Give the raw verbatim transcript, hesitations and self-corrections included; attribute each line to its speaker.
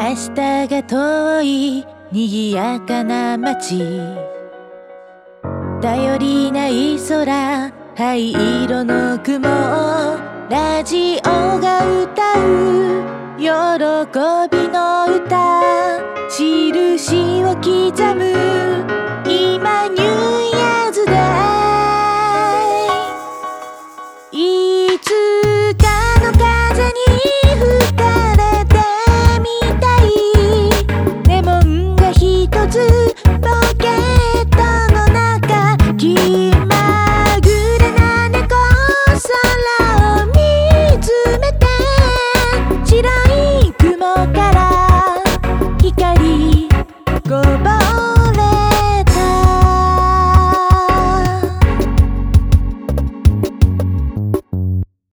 Speaker 1: 明日が遠い賑やかな街、頼りない空、灰色の雲、ラジオが歌う喜びの歌、印を刻む